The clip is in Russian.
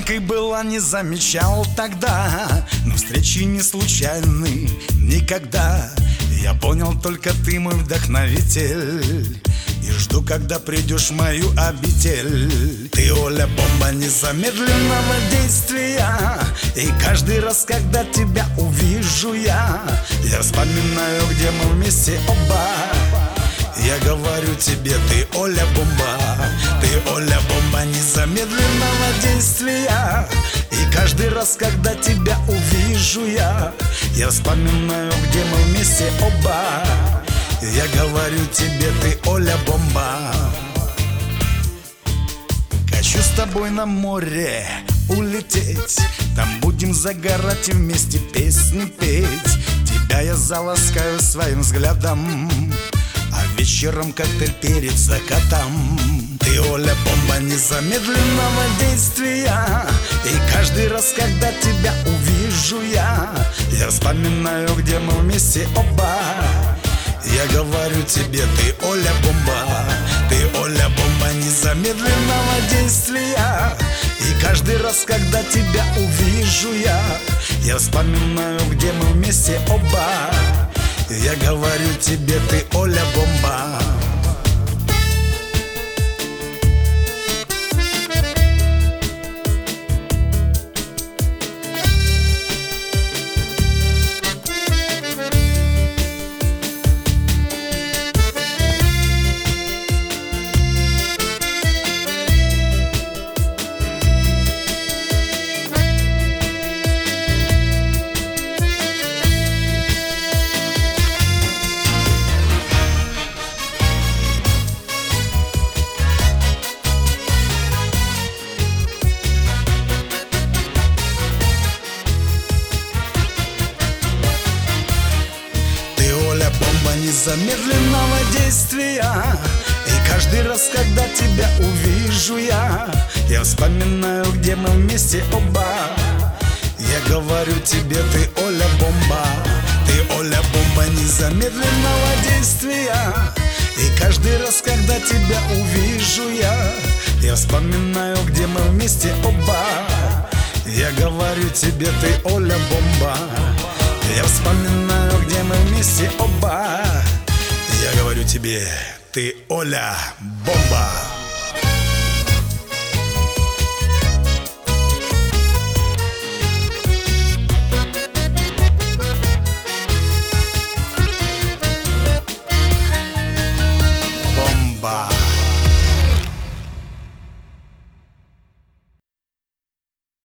Маленькой была, не замечал тогда, но встречи не случайны никогда. Я понял, только ты мой вдохновитель, и жду, когда придешь в мою обитель. Ты, Оля, бомба незамедленного действия, и каждый раз, когда тебя увижу я вспоминаю, где мы вместе оба. Я говорю тебе, ты, Оля, бомба, ты, Оля, бомба незамедленного действия, и каждый раз, когда тебя увижу я вспоминаю, где мы вместе оба. Я говорю тебе, ты, Оля, бомба. Хочу с тобой на море улететь, там будем загорать и вместе песни петь. Тебя я заласкаю своим взглядом, а вечером коктейль перед закатом. Ты, Оля, бомба незамедленного действия, и каждый раз, когда тебя увижу я вспоминаю, где мы вместе оба. Я говорю тебе, ты, Оля, бомба, ты, Оля, бомба незамедленного действия, и каждый раз, когда тебя увижу я вспоминаю, где мы вместе оба. Я говорю тебе, ты, Оля, бомба. Бомба незамедленного действия, и каждый раз, когда тебя увижу я вспоминаю, где мы вместе оба. Я говорю тебе, ты, Оля, бомба, ты, Оля, бомба незамедленного действия, и каждый раз, когда тебя увижу я вспоминаю, где мы вместе оба. Я говорю тебе, ты, Оля, бомба, я вспоминаю, где мы вместе оба. Я говорю тебе, ты, Оля, бомба.